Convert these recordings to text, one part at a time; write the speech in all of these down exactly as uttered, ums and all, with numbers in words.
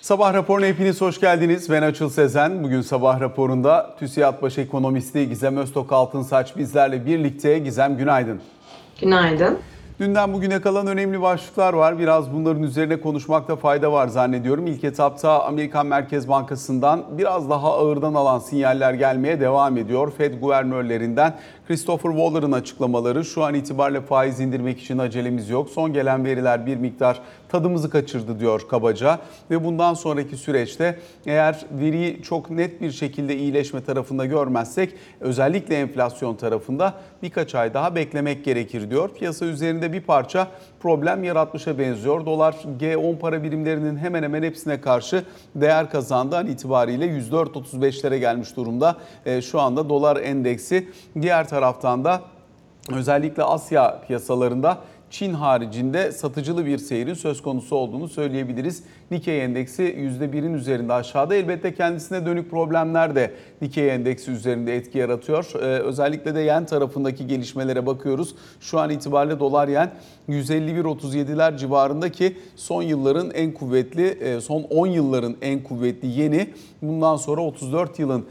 Sabah raporuna hepiniz hoş geldiniz. Ben Açıl Sezen. Bugün sabah raporunda TÜSİAD Baş Ekonomisti Gizem Öztok Altınsaç bizlerle birlikte. Gizem, günaydın. Günaydın. Dünden bugüne kalan önemli başlıklar var. Biraz bunların üzerine konuşmakta fayda var zannediyorum. İlk etapta Amerikan Merkez Bankası'ndan biraz daha ağırdan alan sinyaller gelmeye devam ediyor. Fed guvernörlerinden Christopher Waller'ın açıklamaları şu an itibariyle faiz indirmek için acelemiz yok. Son gelen veriler bir miktar tadımızı kaçırdı diyor kabaca. Ve bundan sonraki süreçte eğer veriyi çok net bir şekilde iyileşme tarafında görmezsek özellikle enflasyon tarafında birkaç ay daha beklemek gerekir diyor. Piyasa üzerinde bir parça problem yaratmışa benziyor. Dolar G on para birimlerinin hemen hemen hepsine karşı değer kazandı. An itibariyle yüz dört virgül otuz beşlere gelmiş durumda. E, şu anda dolar endeksi. Diğer taraftan da özellikle Asya piyasalarında Çin haricinde satıcılı bir seyrin söz konusu olduğunu söyleyebiliriz. Nikkei endeksi yüzde birin üzerinde aşağıda. Elbette kendisine dönük problemler de Nikkei endeksi üzerinde etki yaratıyor. Ee, özellikle de yen tarafındaki gelişmelere bakıyoruz. Şu an itibariyle dolar yen yüz elli bir virgül otuz yediler civarında ki son yılların en kuvvetli, son on yılların en kuvvetli yeni. Bundan sonra otuz dört yılın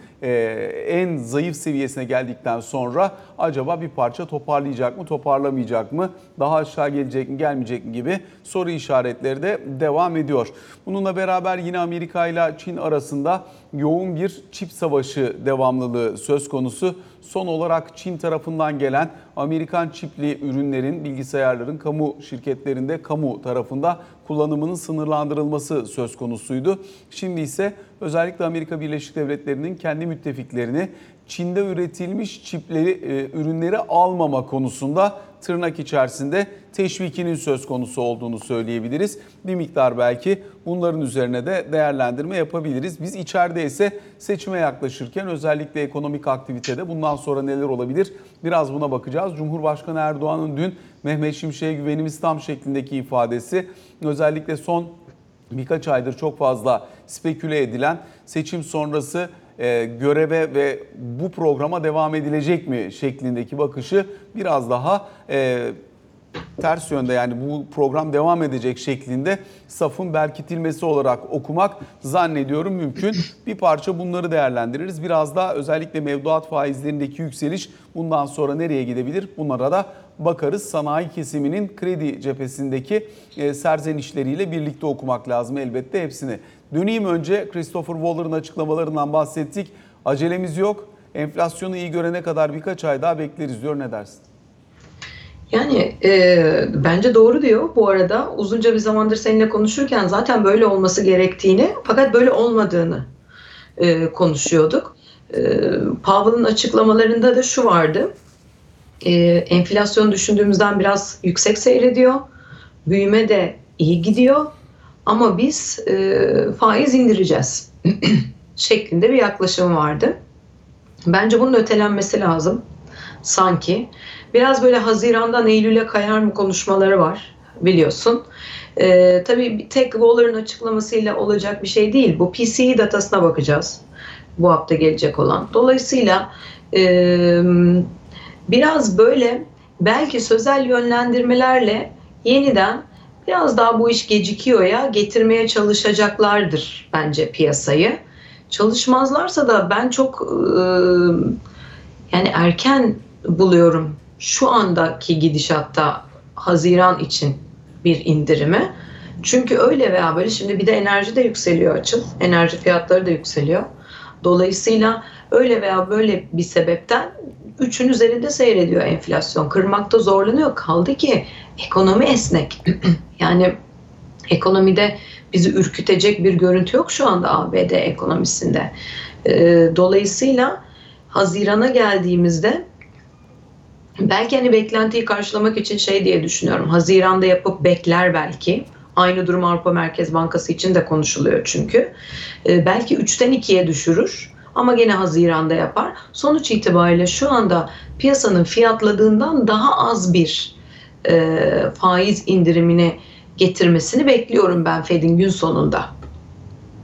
en zayıf seviyesine geldikten sonra acaba bir parça toparlayacak mı, toparlamayacak mı, daha aşağı gelecek mi, gelmeyecek mi gibi soru işaretleri de devam ediyor. Bununla beraber yine Amerika ile Çin arasında yoğun bir çip savaşı devamlılığı söz konusu. Son olarak Çin tarafından gelen Amerikan çipli ürünlerin, bilgisayarların kamu şirketlerinde, kamu tarafında kullanımının sınırlandırılması söz konusuydu. Şimdi ise özellikle Amerika Birleşik Devletleri'nin kendi müttefiklerini Çin'de üretilmiş çipleri, e, ürünleri almama konusunda tırnak içerisinde teşvikinin söz konusu olduğunu söyleyebiliriz. Bir miktar belki bunların üzerine de değerlendirme yapabiliriz. Biz içeride ise seçime yaklaşırken özellikle ekonomik aktivitede bundan sonra neler olabilir? Biraz buna bakacağız. Cumhurbaşkanı Erdoğan'ın dün Mehmet Şimşek'e güvenimiz tam şeklindeki ifadesi özellikle son birkaç aydır çok fazla speküle edilen seçim sonrası e, göreve ve bu programa devam edilecek mi şeklindeki bakışı biraz daha e, ters yönde, yani bu program devam edecek şeklinde safın berkitilmesi olarak okumak zannediyorum mümkün. Bir parça bunları değerlendiririz. Biraz daha özellikle mevduat faizlerindeki yükseliş bundan sonra nereye gidebilir? Bunlara da bakarız. Sanayi kesiminin kredi cephesindeki serzenişleriyle birlikte okumak lazım elbette hepsini. Döneyim önce Christopher Waller'ın açıklamalarından bahsettik. Acelemiz yok. Enflasyonu iyi görene kadar birkaç ay daha bekleriz diyor. Ne dersin? Yani e, bence doğru diyor. Bu arada uzunca bir zamandır seninle konuşurken zaten böyle olması gerektiğini fakat böyle olmadığını e, konuşuyorduk. E, Powell'ın açıklamalarında da şu vardı. E, enflasyon düşündüğümüzden biraz yüksek seyrediyor. Büyüme de iyi gidiyor. Ama biz e, faiz indireceğiz şeklinde bir yaklaşım vardı. Bence bunun ötelenmesi lazım sanki. Biraz böyle Haziran'dan Eylül'e kayar mı konuşmaları var biliyorsun. Ee, tabii bir tek Waller'ın açıklamasıyla olacak bir şey değil. Bu P C E datasına bakacağız bu hafta gelecek olan. Dolayısıyla e, biraz böyle belki sözel yönlendirmelerle yeniden biraz daha bu iş gecikiyor ya getirmeye çalışacaklardır bence piyasayı. Çalışmazlarsa da ben çok e, yani erken buluyorum şu andaki gidişatta Haziran için bir indirimi. Çünkü öyle veya böyle şimdi bir de enerji de yükseliyor Açıl. Enerji fiyatları da yükseliyor. Dolayısıyla öyle veya böyle bir sebepten üçün üzerinde seyrediyor enflasyon. Kırmakta zorlanıyor. Kaldı ki ekonomi esnek. Yani ekonomide bizi ürkütecek bir görüntü yok şu anda A B D ekonomisinde. Dolayısıyla Haziran'a geldiğimizde belki hani beklentiyi karşılamak için şey diye düşünüyorum. Haziran'da yapıp bekler belki. Aynı durum Avrupa Merkez Bankası için de konuşuluyor çünkü. Ee, belki üçten ikiye düşürür ama gene Haziran'da yapar. Sonuç itibariyle şu anda piyasanın fiyatladığından daha az bir e, faiz indirimini getirmesini bekliyorum ben Fed'in gün sonunda.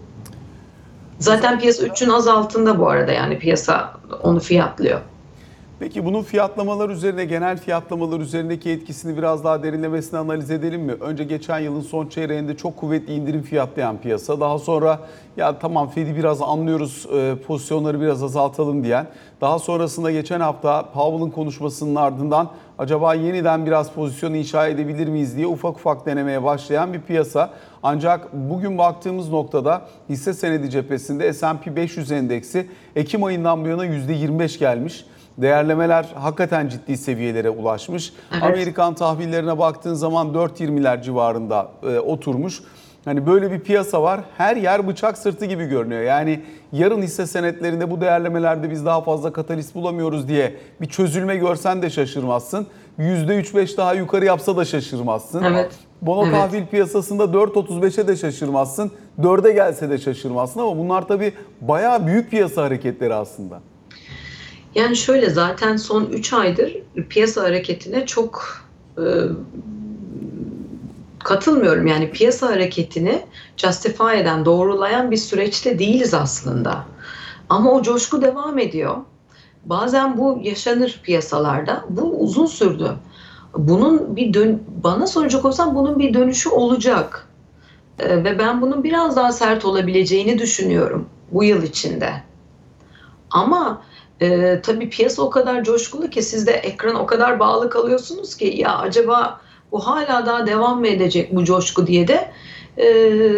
Zaten piyasa üçün az altında bu arada, yani piyasa onu fiyatlıyor. Peki bunun fiyatlamalar üzerine, genel fiyatlamalar üzerindeki etkisini biraz daha derinlemesine analiz edelim mi? Önce geçen yılın son çeyreğinde çok kuvvetli indirim fiyatlayan piyasa. Daha sonra ya tamam Fed'i biraz anlıyoruz, e, pozisyonları biraz azaltalım diyen. Daha sonrasında geçen hafta Powell'ın konuşmasının ardından acaba yeniden biraz pozisyon inşa edebilir miyiz diye ufak ufak denemeye başlayan bir piyasa. Ancak bugün baktığımız noktada hisse senedi cephesinde S and P beş yüz endeksi Ekim ayından bu yana yüzde yirmi beş gelmiş. Değerlemeler hakikaten ciddi seviyelere ulaşmış. Evet. Amerikan tahvillerine baktığın zaman dört yirmiler civarında e, oturmuş. Hani böyle bir piyasa var. Her yer bıçak sırtı gibi görünüyor. Yani yarın hisse senetlerinde bu değerlemelerde biz daha fazla katalist bulamıyoruz diye bir çözülme görsen de şaşırmazsın. yüzde üç beş daha yukarı yapsa da şaşırmazsın. Evet. Bono Evet. tahvil piyasasında dört otuz beşe de şaşırmazsın. dörde gelse de şaşırmazsın ama bunlar tabii bayağı büyük piyasa hareketleri aslında. Yani şöyle, zaten son üç aydır piyasa hareketine çok e, katılmıyorum. Yani piyasa hareketini justify eden, doğrulayan bir süreçte değiliz aslında. Ama o coşku devam ediyor. Bazen bu yaşanır piyasalarda. Bu uzun sürdü. Bunun bir dön bana soracak olsam bunun bir dönüşü olacak. E, ve ben bunun biraz daha sert olabileceğini düşünüyorum bu yıl içinde. Ama e, tabii piyasa o kadar coşkulu ki siz de ekrana o kadar bağlı kalıyorsunuz ki ya acaba bu hala daha devam mı edecek bu coşku diye de e,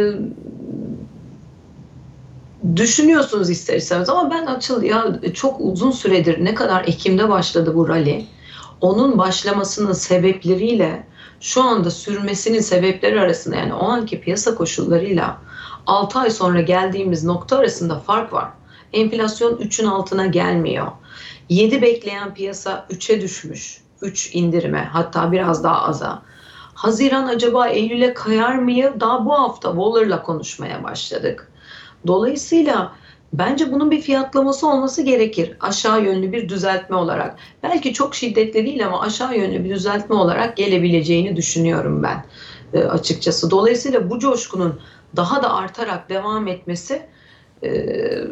düşünüyorsunuz ister istemez. Ama ben Açıl ya çok uzun süredir, ne kadar Ekim'de başladı bu rally, onun başlamasının sebepleriyle şu anda sürmesinin sebepleri arasında, yani o anki piyasa koşullarıyla altı ay sonra geldiğimiz nokta arasında fark var. Enflasyon üçün altına gelmiyor. yedi bekleyen piyasa üçe düşmüş. üç indirime, hatta biraz daha aza. Haziran acaba Eylül'e kayar mıyı? Daha bu hafta Waller'la konuşmaya başladık. Dolayısıyla bence bunun bir fiyatlaması olması gerekir. Aşağı yönlü bir düzeltme olarak. Belki çok şiddetli değil ama aşağı yönlü bir düzeltme olarak gelebileceğini düşünüyorum ben e, açıkçası. Dolayısıyla bu coşkunun daha da artarak devam etmesi e,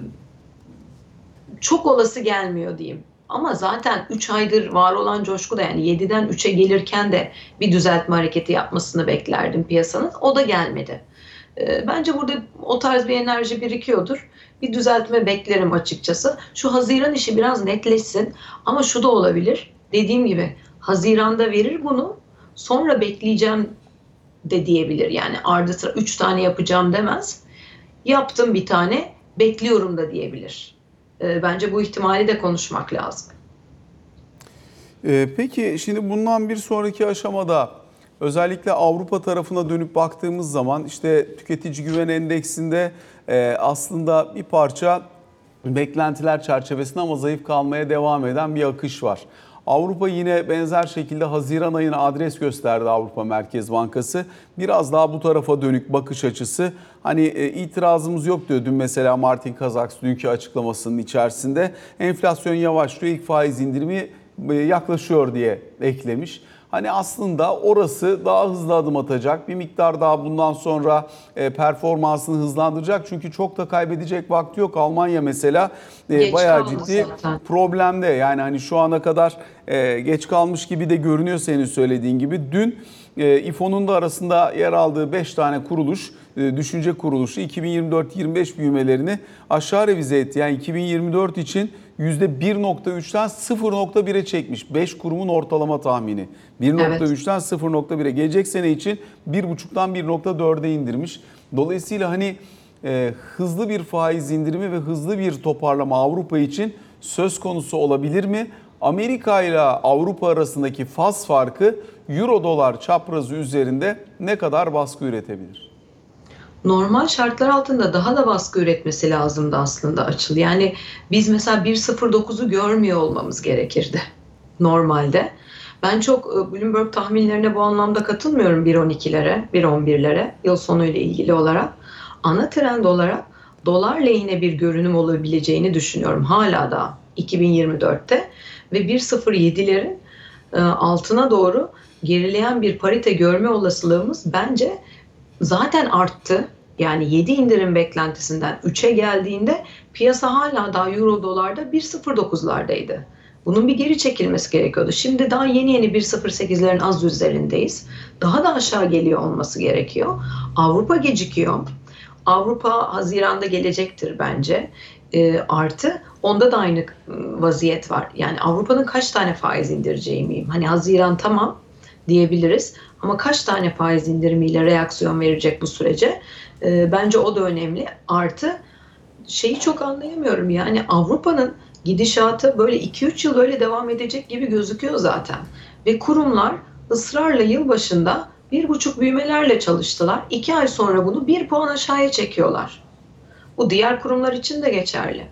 çok olası gelmiyor diyeyim. Ama zaten üç aydır var olan coşku da, yani yediden üçe gelirken de bir düzeltme hareketi yapmasını beklerdim piyasanın. O da gelmedi. Bence burada o tarz bir enerji birikiyordur. Bir düzeltme beklerim açıkçası. Şu Haziran işi biraz netleşsin. Ama şu da olabilir. Dediğim gibi Haziran'da verir bunu. Sonra bekleyeceğim de diyebilir. Yani ardı sıra üç tane yapacağım demez. Yaptım bir tane, bekliyorum da diyebilir. Bence bu ihtimali de konuşmak lazım. Peki şimdi bundan bir sonraki aşamada özellikle Avrupa tarafına dönüp baktığımız zaman işte tüketici güven endeksinde aslında bir parça beklentiler çerçevesinde ama zayıf kalmaya devam eden bir akış var. Avrupa yine benzer şekilde Haziran ayına adres gösterdi Avrupa Merkez Bankası. Biraz daha bu tarafa dönük bakış açısı. Hani itirazımız yok diyor dün mesela Martin Kazaks dünkü açıklamasının içerisinde. Enflasyon yavaşlıyor, ilk faiz indirimi yaklaşıyor diye eklemiş. Hani aslında orası daha hızlı adım atacak. Bir miktar daha bundan sonra performansını hızlandıracak. Çünkü çok da kaybedecek vakti yok. Almanya mesela geç bayağı ciddi zaten problemde. Yani hani şu ana kadar geç kalmış gibi de görünüyor senin söylediğin gibi. Dün İ F O'nun da arasında yer aldığı beş tane kuruluş, düşünce kuruluşu iki bin yirmi dört yirmi beş büyümelerini aşağı revize etti. Yani iki bin yirmi dört için yüzde bir nokta üçten sıfır nokta bire çekmiş. beş kurumun ortalama tahmini. bir nokta üçten evet. sıfır nokta bire. Gelecek sene için bir buçuktan bir nokta dörde indirmiş. Dolayısıyla hani e, hızlı bir faiz indirimi ve hızlı bir toparlama Avrupa için söz konusu olabilir mi? Amerika ile Avrupa arasındaki faz farkı euro dolar çaprazı üzerinde ne kadar baskı üretebilir? Normal şartlar altında daha da baskı üretmesi lazımdı aslında Açıl. Yani biz mesela bir nokta sıfır dokuzu görmüyor olmamız gerekirdi normalde. Ben çok Bloomberg tahminlerine bu anlamda katılmıyorum, bir on ikilere, bir on birlere yıl sonu ile ilgili olarak. Ana trend olarak dolar lehine bir görünüm olabileceğini düşünüyorum hala da iki bin yirmi dörtte ve bir nokta sıfır yedilerin altına doğru gerileyen bir parite görme olasılığımız bence zaten arttı. Yani yedi indirim beklentisinden üçe geldiğinde piyasa hala daha euro dolarda bir nokta sıfır dokuzlardaydı. Bunun bir geri çekilmesi gerekiyordu. Şimdi daha yeni yeni bir nokta sıfır sekizlerin az üzerindeyiz. Daha da aşağı geliyor olması gerekiyor. Avrupa gecikiyor. Avrupa Haziran'da gelecektir bence. E, artı onda da aynı vaziyet var. Yani Avrupa'nın kaç tane faiz indireceği miyim? Hani Haziran tamam diyebiliriz ama kaç tane faiz indirimiyle reaksiyon verecek bu sürece? E, bence o da önemli. Artı şeyi çok anlayamıyorum, yani Avrupa'nın gidişatı böyle iki üç yıl öyle devam edecek gibi gözüküyor zaten. Ve kurumlar ısrarla yılbaşında bir buçuk büyümelerle çalıştılar. iki ay sonra bunu bir puan aşağıya çekiyorlar. Bu diğer kurumlar için de geçerli.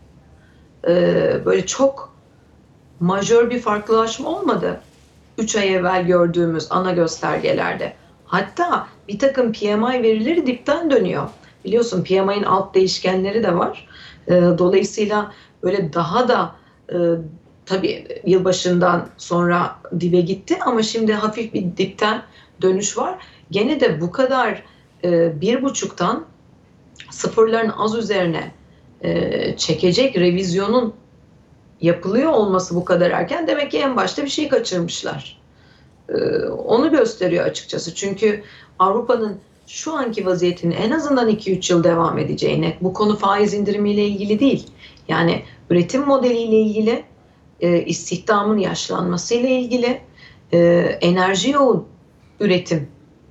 Ee, böyle çok majör bir farklılaşma olmadı üç ay evvel gördüğümüz ana göstergelerde. Hatta bir takım P M I verileri dipten dönüyor. Biliyorsun P M I'nin alt değişkenleri de var. Ee, dolayısıyla böyle daha da e, tabii yılbaşından sonra dibe gitti ama şimdi hafif bir dipten dönüş var. Gene de bu kadar e, bir buçuktan sıfırların az üzerine e, çekecek revizyonun yapılıyor olması bu kadar erken, demek ki en başta bir şey kaçırmışlar. Ee, onu gösteriyor açıkçası. Çünkü Avrupa'nın şu anki vaziyetinin en azından iki üç yıl devam edeceğine, bu konu faiz indirimiyle ilgili değil. Yani üretim modeliyle ilgili, e, istihdamın yaşlanmasıyla ilgili, e, enerji yoğun üretim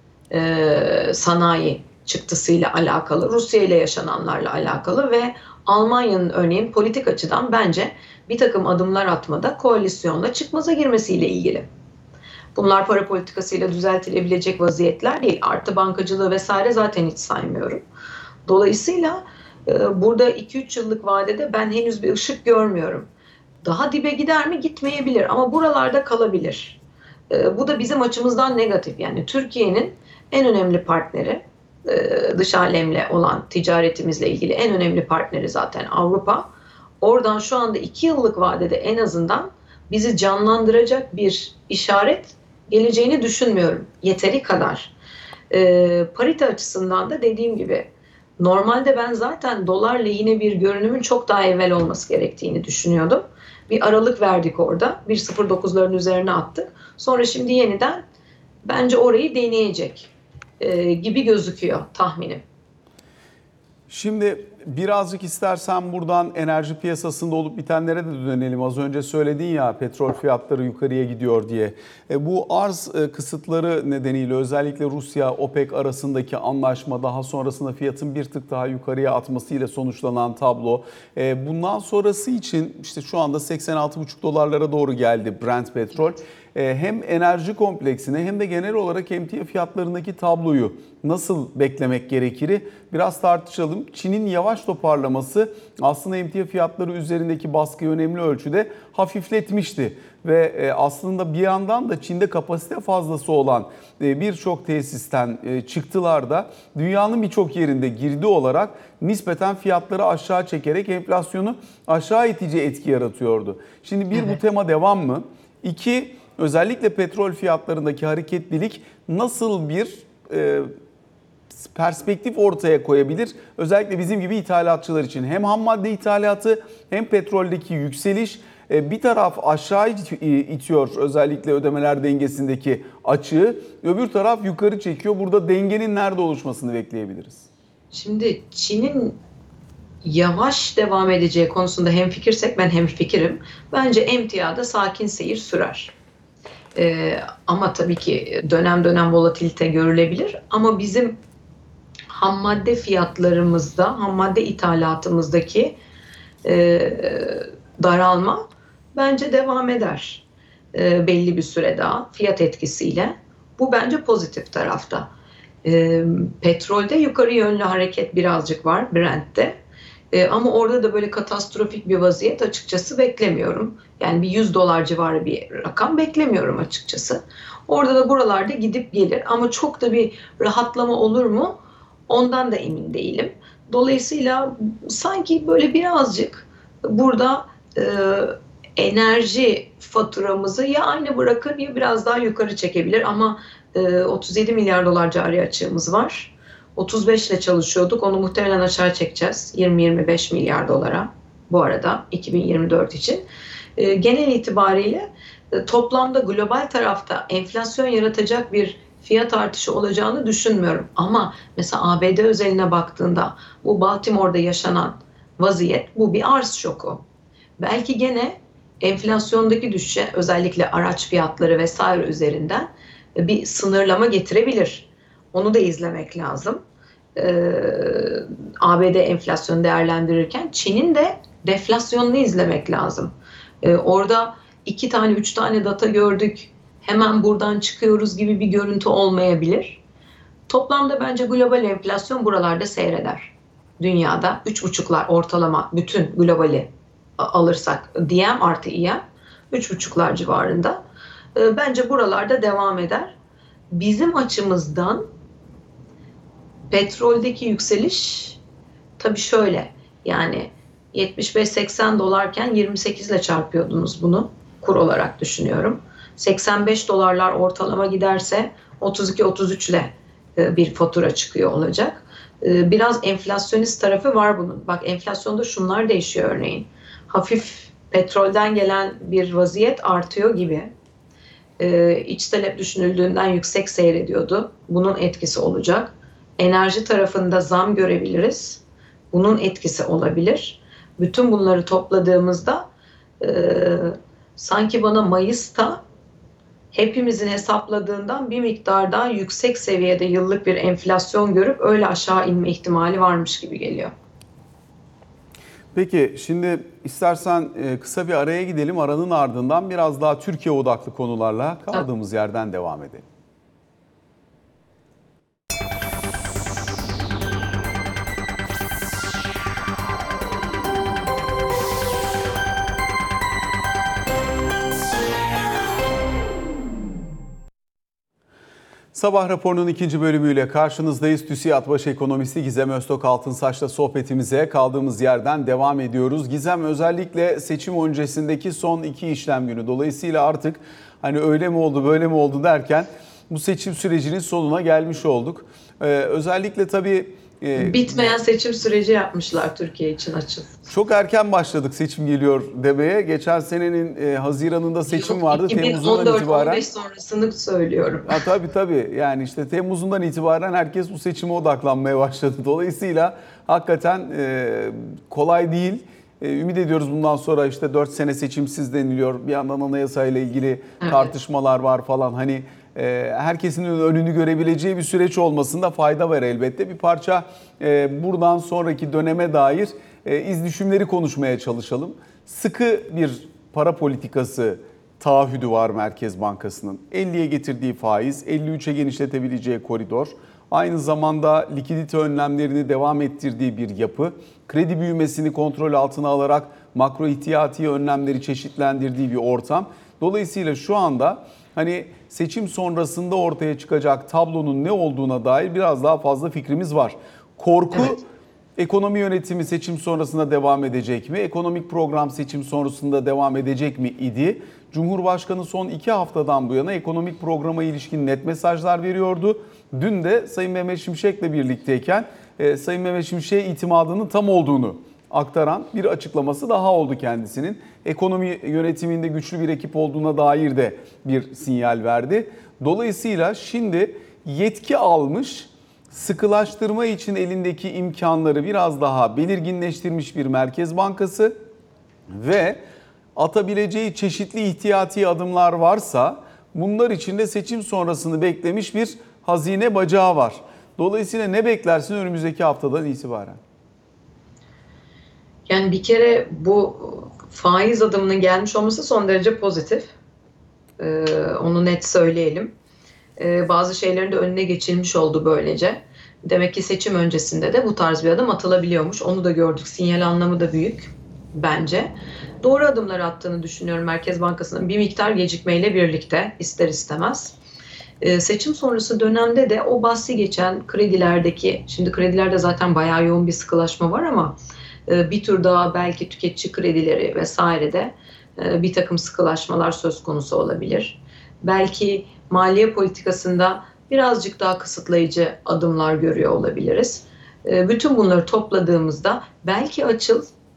e, sanayi çıktısıyla alakalı, Rusya ile yaşananlarla alakalı ve Almanya'nın örneğin politik açıdan bence bir takım adımlar atmada koalisyonla çıkmaza girmesiyle ilgili. Bunlar para politikasıyla düzeltilebilecek vaziyetler değil. Artı bankacılığı vesaire zaten hiç saymıyorum. Dolayısıyla e, burada iki üç yıllık vadede ben henüz bir ışık görmüyorum. Daha dibe gider mi? Gitmeyebilir ama buralarda kalabilir. E, bu da bizim açımızdan negatif. Yani Türkiye'nin en önemli partneri, e, dış alemle olan ticaretimizle ilgili en önemli partneri zaten Avrupa. Oradan şu anda iki yıllık vadede en azından bizi canlandıracak bir işaret geleceğini düşünmüyorum. Yeteri kadar. E, parite açısından da dediğim gibi normalde ben zaten dolar lehine bir görünümün çok daha evvel olması gerektiğini düşünüyordum. Bir aralık verdik orada. bir nokta sıfır dokuzların üzerine attık. Sonra şimdi yeniden bence orayı deneyecek e, gibi gözüküyor tahminim. Şimdi birazcık istersen buradan enerji piyasasında olup bitenlere de dönelim. Az önce söyledin ya petrol fiyatları yukarıya gidiyor diye. E, bu arz e, kısıtları nedeniyle özellikle Rusya OPEC arasındaki anlaşma, daha sonrasında fiyatın bir tık daha yukarıya atmasıyla sonuçlanan tablo. E, bundan sonrası için işte şu anda seksen altı buçuk dolarlara doğru geldi Brent petrol. E, hem enerji kompleksine hem de genel olarak emtia fiyatlarındaki tabloyu nasıl beklemek gerekir? Biraz tartışalım. Çin'in yavaş toparlaması aslında emtia fiyatları üzerindeki baskıyı önemli ölçüde hafifletmişti. Ve aslında bir yandan da Çin'de kapasite fazlası olan birçok tesisten çıktılar da dünyanın birçok yerinde girdi olarak nispeten fiyatları aşağı çekerek enflasyonu aşağı itici etki yaratıyordu. Şimdi bir, bu tema devam mı? İki, özellikle petrol fiyatlarındaki hareketlilik nasıl bir e, perspektif ortaya koyabilir? Özellikle bizim gibi ithalatçılar için hem ham madde ithalatı hem petroldeki yükseliş e, bir taraf aşağı itiyor, özellikle ödemeler dengesindeki açığı, öbür taraf yukarı çekiyor. Burada dengenin nerede oluşmasını bekleyebiliriz? Şimdi Çin'in yavaş devam edeceği konusunda hemfikirsek ben hemfikirim. Bence emtiada sakin seyir sürer. Ee, ama tabii ki dönem dönem volatilite görülebilir. Ama bizim ham madde fiyatlarımızda, ham madde ithalatımızdaki e, daralma bence devam eder. E, belli bir süre daha fiyat etkisiyle. Bu bence pozitif tarafta. E, petrolde yukarı yönlü hareket birazcık var Brent'te. E, ama orada da böyle katastrofik bir vaziyet açıkçası beklemiyorum. Yani bir yüz dolar civarı bir rakam beklemiyorum açıkçası. Orada da buralarda gidip gelir ama çok da bir rahatlama olur mu? Ondan da emin değilim. Dolayısıyla sanki böyle birazcık burada e, enerji faturamızı ya aynı bırakır ya biraz daha yukarı çekebilir ama e, otuz yedi milyar dolar cari açığımız var. otuz beş ile çalışıyorduk. Onu muhtemelen aşağı çekeceğiz. yirmi yirmi beş milyar dolara bu arada iki bin yirmi dört için. E, genel itibariyle e, toplamda global tarafta enflasyon yaratacak bir fiyat artışı olacağını düşünmüyorum. Ama mesela A B D özeline baktığında bu Baltimore'da yaşanan vaziyet bu bir arz şoku. Belki gene enflasyondaki düşüşe özellikle araç fiyatları vesaire üzerinden bir sınırlama getirebilir. Onu da izlemek lazım. Ee, A B D enflasyonu değerlendirirken Çin'in de deflasyonunu izlemek lazım. Ee, orada iki tane, üç tane data gördük. Hemen buradan çıkıyoruz gibi bir görüntü olmayabilir. Toplamda bence global enflasyon buralarda seyreder. Dünyada üç buçuklar ortalama bütün globali alırsak D M artı E M üç buçuklar civarında. Bence buralarda devam eder. Bizim açımızdan petroldeki yükseliş tabii şöyle, yani yetmiş beş seksen dolarken yirmi sekiz ile çarpıyordunuz bunu, kur olarak düşünüyorum. seksen beş dolarlar ortalama giderse otuz iki otuz üç ile bir fatura çıkıyor olacak. Biraz enflasyonist tarafı var bunun. Bak, enflasyonda şunlar değişiyor örneğin. Hafif petrolden gelen bir vaziyet artıyor gibi. İç talep düşünüldüğünden yüksek seyrediyordu. Bunun etkisi olacak. Enerji tarafında zam görebiliriz. Bunun etkisi olabilir. Bütün bunları topladığımızda e, sanki bana Mayıs'ta hepimizin hesapladığından bir miktar daha yüksek seviyede yıllık bir enflasyon görüp öyle aşağı inme ihtimali varmış gibi geliyor. Peki şimdi istersen kısa bir araya gidelim. Aranın ardından biraz daha Türkiye odaklı konularla kaldığımız yerden devam edelim. Sabah raporunun ikinci bölümüyle karşınızdayız. TÜSİAD Baş Ekonomisti Gizem Öztok Altınsaç'la sohbetimize kaldığımız yerden devam ediyoruz. Gizem, özellikle seçim öncesindeki son iki işlem günü. Dolayısıyla artık hani öyle mi oldu böyle mi oldu derken bu seçim sürecinin sonuna gelmiş olduk. Ee, özellikle tabii... Bitmeyen seçim süreci yapmışlar Türkiye için, açıl. Çok erken başladık seçim geliyor demeye. Geçen senenin e, Haziran'ında seçim vardı. Temmuz'undan itibaren. on beş sonrasını söylüyorum. Ha, tabii tabii. Yani işte Temmuz'undan itibaren herkes bu seçime odaklanmaya başladı. Dolayısıyla hakikaten e, kolay değil. E, ümit ediyoruz bundan sonra işte dört sene seçimsiz deniliyor. Bir yandan anayasayla ilgili evet. tartışmalar var falan. Hani herkesin önünü görebileceği bir süreç olmasında fayda var elbette. Bir parça buradan sonraki döneme dair iz düşümleri konuşmaya çalışalım. Sıkı bir para politikası taahhüdü var Merkez Bankası'nın. elliye getirdiği faiz, elli üçe genişletebileceği koridor. Aynı zamanda likidite önlemlerini devam ettirdiği bir yapı. Kredi büyümesini kontrol altına alarak makro ihtiyati önlemleri çeşitlendirdiği bir ortam. Dolayısıyla şu anda hani seçim sonrasında ortaya çıkacak tablonun ne olduğuna dair biraz daha fazla fikrimiz var. Korku, evet. Ekonomi yönetimi seçim sonrasında devam edecek mi? Ekonomik program seçim sonrasında devam edecek mi idi? Cumhurbaşkanı son iki haftadan bu yana ekonomik programa ilişkin net mesajlar veriyordu. Dün de Sayın Mehmet Şimşek'le birlikteyken e, Sayın Mehmet Şimşek'e itimadının tam olduğunu aktaran bir açıklaması daha oldu kendisinin. Ekonomi yönetiminde güçlü bir ekip olduğuna dair de bir sinyal verdi. Dolayısıyla şimdi yetki almış, sıkılaştırma için elindeki imkanları biraz daha belirginleştirmiş bir Merkez Bankası ve atabileceği çeşitli ihtiyati adımlar varsa bunlar için de seçim sonrasını beklemiş bir hazine bacağı var. Dolayısıyla ne beklersin önümüzdeki haftadan itibaren? Yani bir kere bu faiz adımının gelmiş olması son derece pozitif. Ee, onu net söyleyelim. Ee, bazı şeylerin de önüne geçilmiş oldu böylece. Demek ki seçim öncesinde de bu tarz bir adım atılabiliyormuş. Onu da gördük. Sinyal anlamı da büyük bence. Doğru adımlar attığını düşünüyorum Merkez Bankası'nın, bir miktar gecikmeyle birlikte, ister istemez. Ee, seçim sonrası dönemde de o bahsi geçen kredilerdeki, şimdi kredilerde zaten bayağı yoğun bir sıkılaşma var ama bir tür daha belki tüketici kredileri vesairede bir takım sıkılaşmalar söz konusu olabilir. Belki maliye politikasında birazcık daha kısıtlayıcı adımlar görüyor olabiliriz. Bütün bunları topladığımızda belki açıl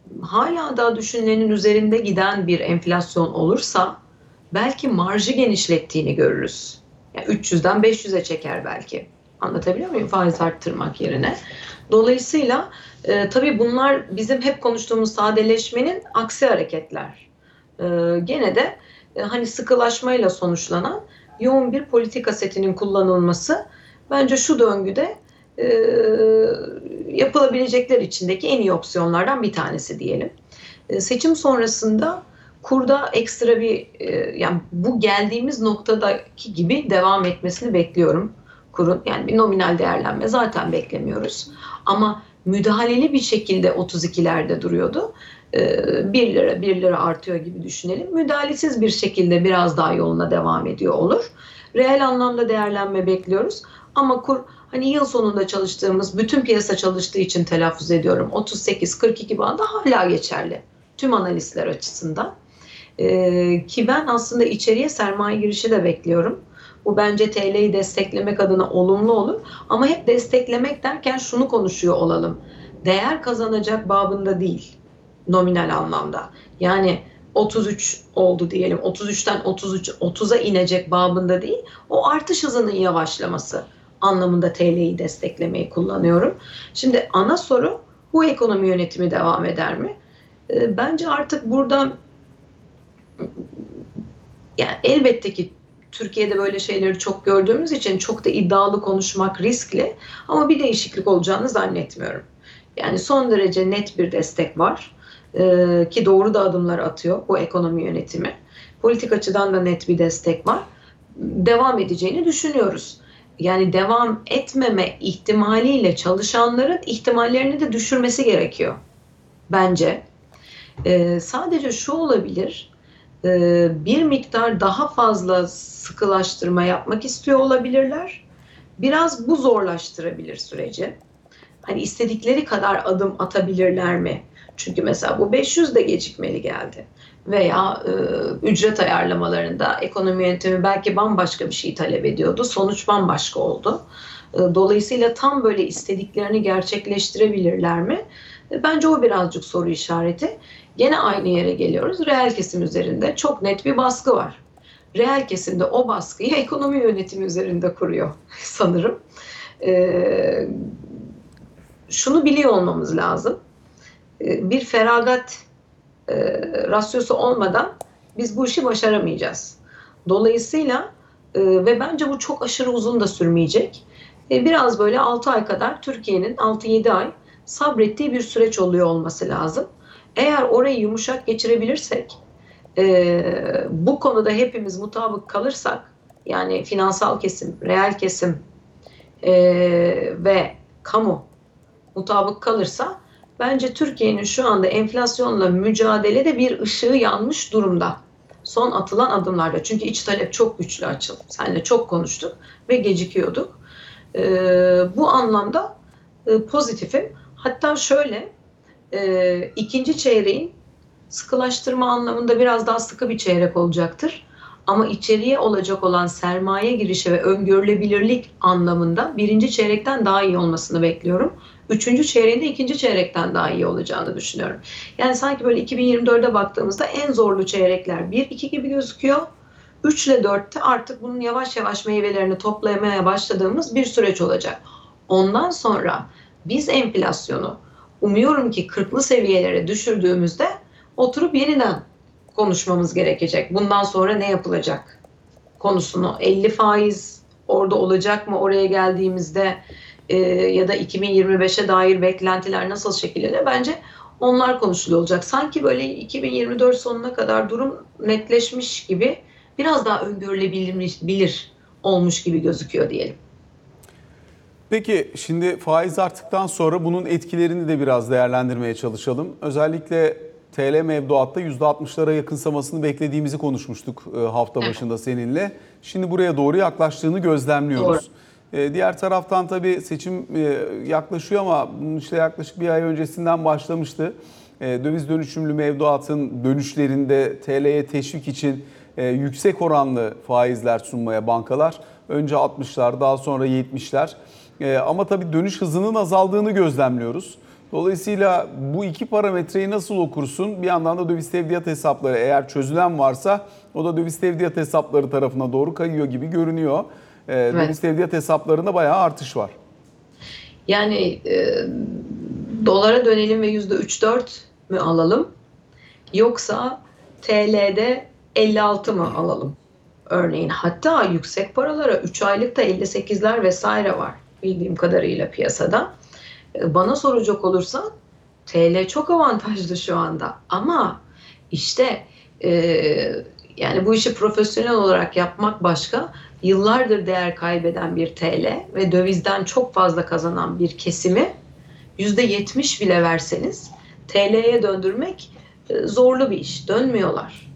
hala da düşünülenin üzerinde giden bir enflasyon olursa belki marjı genişlettiğini görürüz. Yani üç yüzden beş yüze çeker belki. Anlatabiliyor muyum? Faiz arttırmak yerine. Dolayısıyla e, tabii bunlar bizim hep konuştuğumuz sadeleşmenin aksi hareketler. E, gene de e, hani sıkılaşmayla sonuçlanan yoğun bir politika setinin kullanılması bence şu döngüde e, yapılabilecekler içindeki en iyi opsiyonlardan bir tanesi diyelim. E, seçim sonrasında kurda ekstra bir e, yani bu geldiğimiz noktadaki gibi devam etmesini bekliyorum kurun. Yani bir nominal değerlenme zaten beklemiyoruz. Ama müdahaleli bir şekilde otuz ikilerde duruyordu. E, bir lira bir lira artıyor gibi düşünelim. Müdahalesiz bir şekilde biraz daha yoluna devam ediyor olur. Reel anlamda değerlenme bekliyoruz. Ama kur hani yıl sonunda çalıştığımız, bütün piyasa çalıştığı için telaffuz ediyorum. otuz sekiz kırk iki bandı hala geçerli. Tüm analistler açısından. Ee, ki ben aslında içeriye sermaye girişi de bekliyorum. Bu bence T L'yi desteklemek adına olumlu olur. Ama hep desteklemek derken şunu konuşuyor olalım. Değer kazanacak babında değil, nominal anlamda. Yani otuz üç oldu diyelim. otuz üçten otuz üç otuza inecek babında değil. O artış hızının yavaşlaması anlamında T L'yi desteklemeyi kullanıyorum. Şimdi ana soru, bu ekonomi yönetimi devam eder mi? E, bence artık burada yani elbette ki Türkiye'de böyle şeyleri çok gördüğümüz için çok da iddialı konuşmak riskli, ama bir değişiklik olacağını zannetmiyorum. Yani son derece net bir destek var ee, ki doğru da adımlar atıyor bu ekonomi yönetimi. Politik açıdan da net bir destek var. Devam edeceğini düşünüyoruz. Yani devam etmeme ihtimaliyle çalışanların ihtimallerini de düşürmesi gerekiyor bence. Ee, sadece şu olabilir, e, bir miktar daha fazla sıkılaştırma yapmak istiyor olabilirler. Biraz bu zorlaştırabilir süreci. Hani istedikleri kadar adım atabilirler mi? Çünkü mesela bu beş yüz de gecikmeli geldi. Veya e, ücret ayarlamalarında ekonomi yönetimi belki bambaşka bir şey talep ediyordu. Sonuç bambaşka oldu. E, dolayısıyla tam böyle istediklerini gerçekleştirebilirler mi? E, bence o birazcık soru işareti. Gene aynı yere geliyoruz. Reel kesim üzerinde çok net bir baskı var. Reel kesimde o baskıyı ekonomi yönetimi üzerinde kuruyor sanırım. Ee, şunu biliyor olmamız lazım. Ee, bir feragat e, rasyosu olmadan biz bu işi başaramayacağız. Dolayısıyla e, ve bence bu çok aşırı uzun da sürmeyecek. E, biraz böyle altı ay kadar, Türkiye'nin altı yedi ay sabrettiği bir süreç oluyor olması lazım. Eğer orayı yumuşak geçirebilirsek, e, bu konuda hepimiz mutabık kalırsak, yani finansal kesim, reel kesim e, ve kamu mutabık kalırsa, bence Türkiye'nin şu anda enflasyonla mücadelede bir ışığı yanmış durumda. Son atılan adımlarda. Çünkü iç talep çok güçlü açıldı. Seninle çok konuştuk ve gecikiyorduk. E, bu anlamda e, pozitifim. Hatta şöyle, e, ikinci çeyreğin sıkılaştırma anlamında biraz daha sıkı bir çeyrek olacaktır. Ama içeriye olacak olan sermaye girişi ve öngörülebilirlik anlamında birinci çeyrekten daha iyi olmasını bekliyorum. Üçüncü çeyreğinde ikinci çeyrekten daha iyi olacağını düşünüyorum. Yani sanki böyle iki bin yirmi dörde baktığımızda en zorlu çeyrekler bir iki gibi gözüküyor. üç ile dörtte artık bunun yavaş yavaş meyvelerini toplamaya başladığımız bir süreç olacak. Ondan sonra biz enflasyonu umuyorum ki kırklı seviyelere düşürdüğümüzde oturup yeniden konuşmamız gerekecek. Bundan sonra ne yapılacak konusunu, elli faiz orada olacak mı oraya geldiğimizde, e, ya da iki bin yirmi beşe dair beklentiler nasıl şekillenir, bence onlar konuşuluyor olacak. Sanki böyle iki bin yirmi dört sonuna kadar durum netleşmiş gibi, biraz daha öngörülebilir olmuş gibi gözüküyor diyelim. Peki şimdi faiz arttıktan sonra bunun etkilerini de biraz değerlendirmeye çalışalım. Özellikle T L mevduatta yüzde altmışlara yakınsamasını beklediğimizi konuşmuştuk hafta başında seninle. Şimdi buraya doğru yaklaştığını gözlemliyoruz. Doğru. Diğer taraftan tabii seçim yaklaşıyor ama bunun işte yaklaşık bir ay öncesinden başlamıştı. Döviz dönüşümlü mevduatın dönüşlerinde T L'ye teşvik için yüksek oranlı faizler sunmaya bankalar. Önce altmışlar, daha sonra yetmişler. Ama tabii dönüş hızının azaldığını gözlemliyoruz. Dolayısıyla bu iki parametreyi nasıl okursun? Bir yandan da döviz tevdiat hesapları, eğer çözülen varsa o da döviz tevdiat hesapları tarafına doğru kayıyor gibi görünüyor. Ee, Evet. Döviz tevdiat hesaplarında bayağı artış var. Yani e, dolara dönelim ve yüzde üç dört mü alalım? Yoksa T L'de elli altı mı alalım? Örneğin hatta yüksek paralara üç aylıkta elli sekizler vesaire var bildiğim kadarıyla piyasada. Bana soracak olursan T L çok avantajlı şu anda ama işte e, yani bu işi profesyonel olarak yapmak başka, yıllardır değer kaybeden bir T L ve dövizden çok fazla kazanan bir kesimi yüzde yetmiş bile verseniz T L'ye döndürmek e, zorlu bir iş. Dönmüyorlar.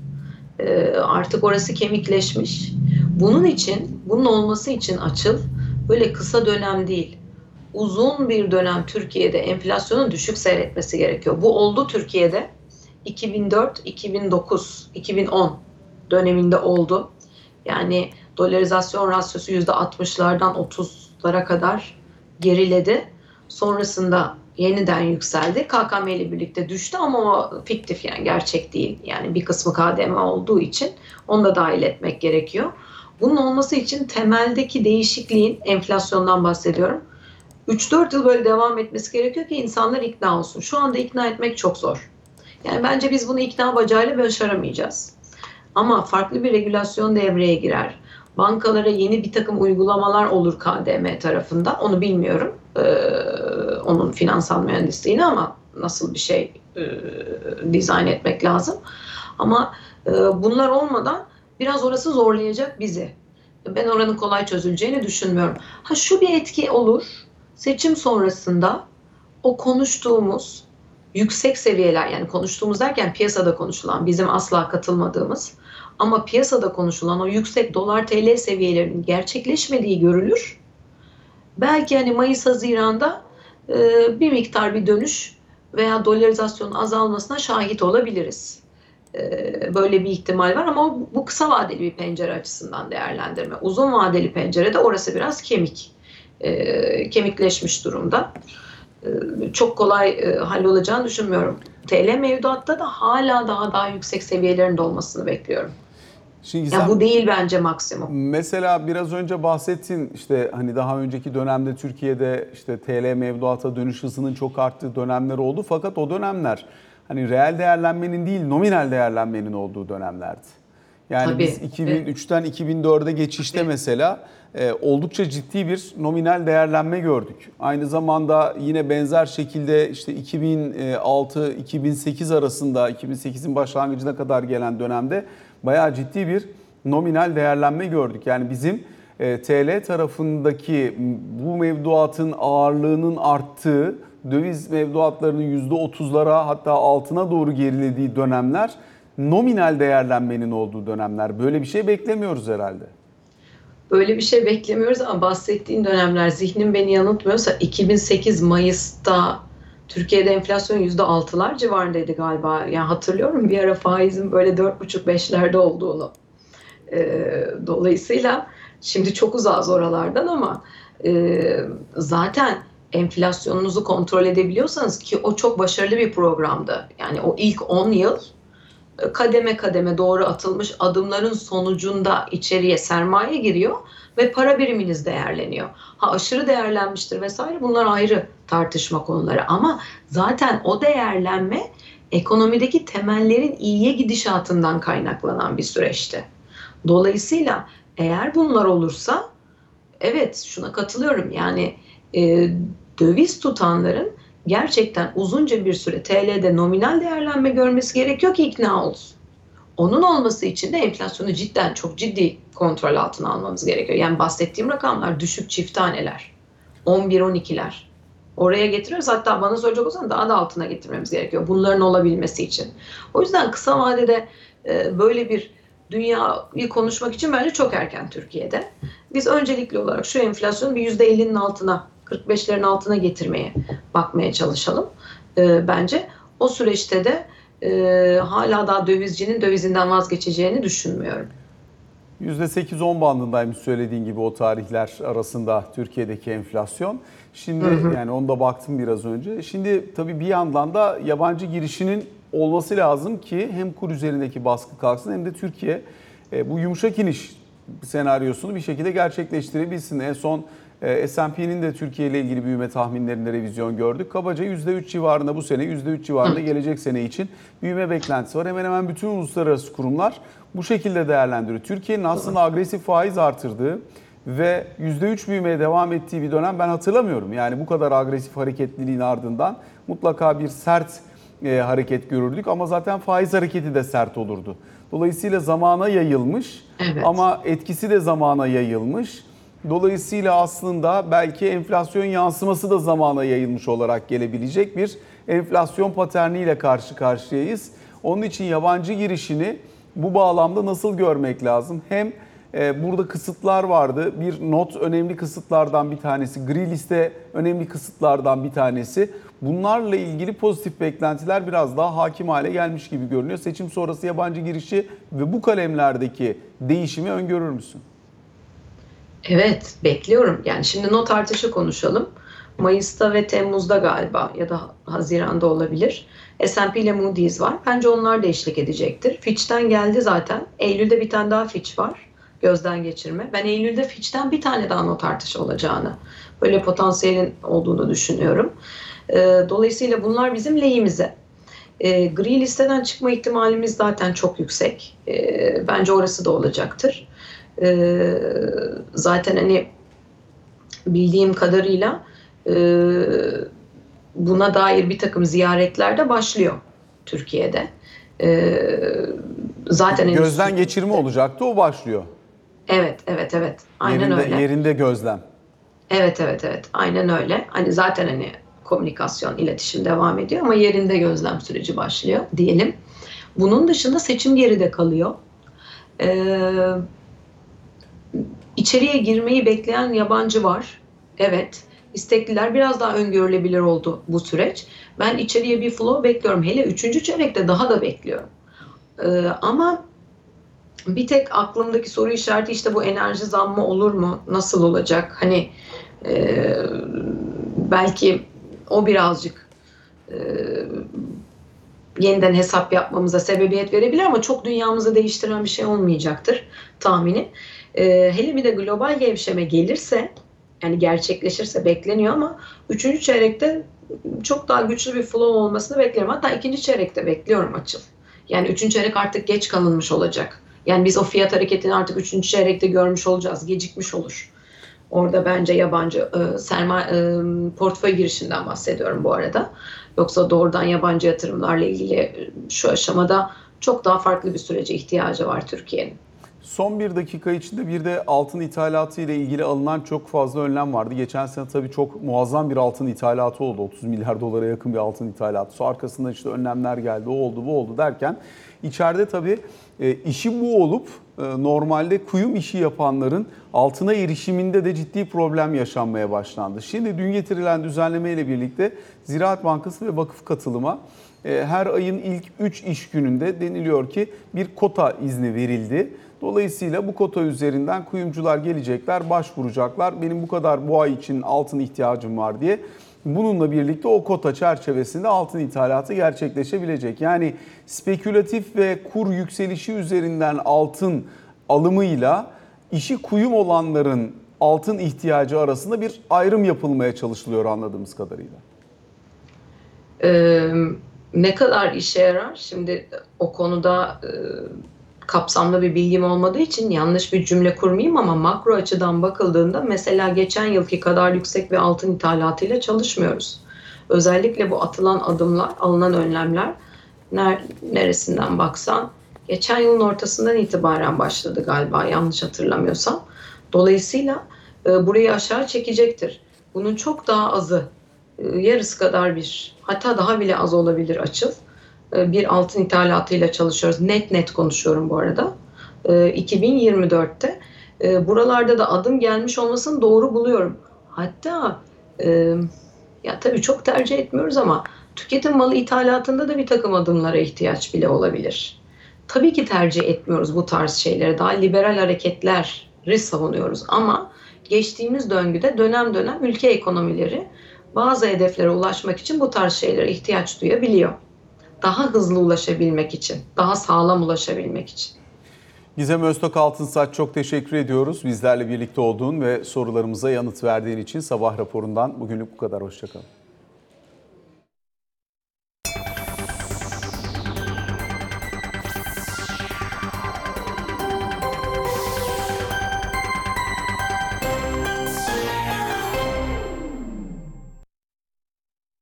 E, artık orası kemikleşmiş. Bunun için, bunun olması için Açıl böyle kısa dönem değil, uzun bir dönem Türkiye'de enflasyonun düşük seyretmesi gerekiyor. Bu oldu Türkiye'de. iki bin dört, iki bin dokuz, iki bin on döneminde oldu. Yani dolarizasyon rasyosu yüzde altmışlardan otuzlara kadar geriledi. Sonrasında yeniden yükseldi. K K M ile birlikte düştü ama o fiktif, yani gerçek değil. Yani bir kısmı K D M olduğu için onu da dahil etmek gerekiyor. Bunun olması için temeldeki değişikliğin, enflasyondan bahsediyorum, üç dört yıl böyle devam etmesi gerekiyor ki insanlar ikna olsun. Şu anda ikna etmek çok zor. Yani bence biz bunu ikna bacağıyla başaramayacağız. Ama farklı bir regülasyon devreye girer. Bankalara yeni bir takım uygulamalar olur K D M tarafında. Onu bilmiyorum. Ee, onun finansal mühendisliğini, ama nasıl bir şey e, dizayn etmek lazım. Ama e, bunlar olmadan biraz orası zorlayacak bizi. Ben oranın kolay çözüleceğini düşünmüyorum. Ha, şu bir etki olur. Seçim sonrasında o konuştuğumuz yüksek seviyeler, yani konuştuğumuz derken piyasada konuşulan, bizim asla katılmadığımız ama piyasada konuşulan o yüksek dolar T L seviyelerinin gerçekleşmediği görülür. Belki hani Mayıs-Haziran'da e, bir miktar bir dönüş veya dolarizasyonun azalmasına şahit olabiliriz. E, böyle bir ihtimal var ama bu kısa vadeli bir pencere açısından değerlendirme. Uzun vadeli pencerede orası biraz kemik. E, kemikleşmiş durumda. E, çok kolay e, hallolacağını düşünmüyorum. T L mevduatta da hala daha daha yüksek seviyelerinde olmasını bekliyorum. Şimdi Ya sen bu değil bence maksimum. mesela biraz önce bahsettin, işte hani daha önceki dönemde Türkiye'de işte T L mevduata dönüş hızının çok arttığı dönemler oldu. Fakat o dönemler hani reel değerlenmenin değil, nominal değerlenmenin olduğu dönemlerdi. Yani Tabii. biz iki bin üçten iki bin dörde geçişte Tabii. mesela e, oldukça ciddi bir nominal değerlenme gördük. Aynı zamanda yine benzer şekilde işte iki bin altı iki bin sekiz arasında, iki bin sekizin başlangıcına kadar gelen dönemde bayağı ciddi bir nominal değerlenme gördük. Yani bizim e, T L tarafındaki bu mevduatın ağırlığının arttığı, döviz mevduatlarının yüzde otuzlara hatta altına doğru gerilediği dönemler nominal değerlenmenin olduğu dönemler. Böyle bir şey beklemiyoruz herhalde. Böyle bir şey beklemiyoruz ama bahsettiğin dönemler, zihnim beni yanıltmıyorsa, iki bin sekiz Mayıs'ta Türkiye'de enflasyon yüzde altılar civarındaydı galiba. Yani hatırlıyorum bir ara faizin böyle dört buçuk beşlerde olduğunu. Ee, dolayısıyla şimdi çok uzağız oralardan ama e, zaten enflasyonunuzu kontrol edebiliyorsanız, ki o çok başarılı bir programdı. Yani o ilk on yıl kademe kademe doğru atılmış adımların sonucunda içeriye sermaye giriyor ve para biriminiz değerleniyor. Ha, aşırı değerlenmiştir vesaire, bunlar ayrı tartışma konuları ama zaten o değerlenme ekonomideki temellerin iyiye gidişatından kaynaklanan bir süreçti. Dolayısıyla eğer bunlar olursa, evet, şuna katılıyorum, yani e, döviz tutanların gerçekten uzunca bir süre T L'de nominal değerlenme görmesi gerekiyor ki ikna olsun. Onun olması için de enflasyonu cidden çok ciddi kontrol altına almamız gerekiyor. Yani bahsettiğim rakamlar düşük çift taneler. on bir on ikiler. Oraya getiriyoruz. Hatta bana soracak olsan daha da altına getirmemiz gerekiyor bunların olabilmesi için. O yüzden kısa vadede e, böyle bir dünyayı konuşmak için bence çok erken Türkiye'de. Biz öncelikli olarak şu enflasyonu bir yüzde ellinin altına, kırk beşlerin altına getirmeye bakmaya çalışalım. E, bence o süreçte de e, hala daha dövizcinin dövizinden vazgeçeceğini düşünmüyorum. yüzde sekiz on bandındaymış söylediğin gibi o tarihler arasında Türkiye'deki enflasyon. Şimdi hı hı. yani onda baktım biraz önce. Şimdi tabii bir yandan da yabancı girişinin olması lazım ki hem kur üzerindeki baskı kalksın hem de Türkiye bu yumuşak iniş senaryosunu bir şekilde gerçekleştirebilsin. En son S and P'nin de Türkiye ile ilgili büyüme tahminlerinde revizyon gördük. Kabaca yüzde üç civarında bu sene, yüzde üç civarında gelecek sene için büyüme beklentisi var. Hemen hemen bütün uluslararası kurumlar bu şekilde değerlendiriyor. Türkiye'nin aslında agresif faiz artırdığı ve yüzde üç büyümeye devam ettiği bir dönem ben hatırlamıyorum. Yani bu kadar agresif hareketliliğin ardından mutlaka bir sert e, hareket görürdük ama zaten faiz hareketi de sert olurdu. Dolayısıyla zamana yayılmış evet. ama etkisi de zamana yayılmış. Dolayısıyla aslında belki enflasyon yansıması da zamana yayılmış olarak gelebilecek bir enflasyon paterniyle karşı karşıyayız. Onun için yabancı girişini bu bağlamda nasıl görmek lazım? Hem e, burada kısıtlar vardı. Bir not önemli kısıtlardan bir tanesi. Gri liste önemli kısıtlardan bir tanesi. Bunlarla ilgili pozitif beklentiler biraz daha hakim hale gelmiş gibi görünüyor. Seçim sonrası yabancı girişi ve bu kalemlerdeki değişimi öngörür müsün? Evet, bekliyorum. Yani şimdi not artışı konuşalım. Mayıs'ta ve Temmuz'da galiba ya da Haziran'da olabilir. S and P ile Moody's var. Bence onlar da eşlik edecektir. Fitch'ten geldi zaten. Eylül'de bir tane daha Fitch var. Gözden geçirme. Ben Eylül'de Fitch'ten bir tane daha not artışı olacağını, böyle potansiyelin olduğunu düşünüyorum. Dolayısıyla bunlar bizim lehimize. Gri listeden çıkma ihtimalimiz zaten çok yüksek. Bence orası da olacaktır. Zaten hani bildiğim kadarıyla buna dair bir takım ziyaretler de başlıyor Türkiye'de. Zaten gözden geçirme olacaktı, o başlıyor. Evet, evet, evet. Aynen yerinde, öyle. Yerinde gözlem. Evet, evet, evet. Aynen öyle. Hani zaten hani komünikasyon, iletişim devam ediyor ama yerinde gözlem süreci başlıyor diyelim. Bunun dışında seçim geride kalıyor. Ee, içeriye girmeyi bekleyen yabancı var. Evet. İstekliler biraz daha öngörülebilir oldu bu süreç. Ben içeriye bir flow bekliyorum. Hele üçüncü çeyrekte daha da bekliyorum. Ee, ama bir tek aklımdaki soru işareti işte bu enerji zammı olur mu? Nasıl olacak? Hani e, belki o birazcık e, yeniden hesap yapmamıza sebebiyet verebilir ama çok dünyamızı değiştiren bir şey olmayacaktır tahmini. E, hele bir de global gevşeme gelirse, yani gerçekleşirse bekleniyor ama üçüncü çeyrekte çok daha güçlü bir flow olmasını bekliyorum. Hatta ikinci çeyrekte bekliyorum Açıl. Yani üçüncü çeyrek artık geç kalınmış olacak. Yani biz o fiyat hareketini artık üçüncü çeyrekte görmüş olacağız. Gecikmiş olur. Orada bence yabancı e, sermaye e, portföy girişinden bahsediyorum bu arada. Yoksa doğrudan yabancı yatırımlarla ilgili şu aşamada çok daha farklı bir sürece ihtiyacı var Türkiye'nin. Son bir dakika içinde bir de altın ithalatı ile ilgili alınan çok fazla önlem vardı. Geçen sene tabii çok muazzam bir altın ithalatı oldu. otuz milyar dolara yakın bir altın ithalatı. Sonra arkasından işte önlemler geldi, o oldu, bu oldu derken içeride tabii e, işi bu olup e, normalde kuyum işi yapanların altına erişiminde de ciddi problem yaşanmaya başlandı. Şimdi dün getirilen düzenleme ile birlikte Ziraat Bankası ve vakıf katılıma e, her ayın ilk üç iş gününde deniliyor ki bir kota izni verildi. Dolayısıyla bu kota üzerinden kuyumcular gelecekler, başvuracaklar. Benim bu kadar bu ay için altın ihtiyacım var diye. Bununla birlikte o kota çerçevesinde altın ithalatı gerçekleşebilecek. Yani spekülatif ve kur yükselişi üzerinden altın alımıyla işi kuyum olanların altın ihtiyacı arasında bir ayrım yapılmaya çalışılıyor anladığımız kadarıyla. Ee, ne kadar işe yarar? Şimdi o konuda e, kapsamlı bir bilgim olmadığı için yanlış bir cümle kurmayayım ama makro açıdan bakıldığında mesela geçen yılki kadar yüksek bir altın ithalatıyla çalışmıyoruz. Özellikle bu atılan adımlar, alınan önlemler neresinden baksan geçen yılın ortasından itibaren başladı galiba, yanlış hatırlamıyorsam. Dolayısıyla e, burayı aşağı çekecektir. Bunun çok daha azı, e, yarısı kadar bir, hatta daha bile az olabilir Açıl. Bir altın ithalatıyla çalışıyoruz. Net net konuşuyorum bu arada. iki bin yirmi dörtte buralarda da adım gelmiş olmasını doğru buluyorum. Hatta ya tabii çok tercih etmiyoruz ama tüketim malı ithalatında da bir takım adımlara ihtiyaç bile olabilir. Tabii ki tercih etmiyoruz bu tarz şeyleri. Daha liberal hareketleri savunuyoruz ama geçtiğimiz döngüde dönem dönem ülke ekonomileri bazı hedeflere ulaşmak için bu tarz şeylere ihtiyaç duyabiliyor. Daha hızlı ulaşabilmek için, daha sağlam ulaşabilmek için. Gizem Öztok Altınsaç, çok teşekkür ediyoruz. Bizlerle birlikte olduğun ve sorularımıza yanıt verdiğin için. Sabah raporundan bugünlük bu kadar. Hoşça kalın.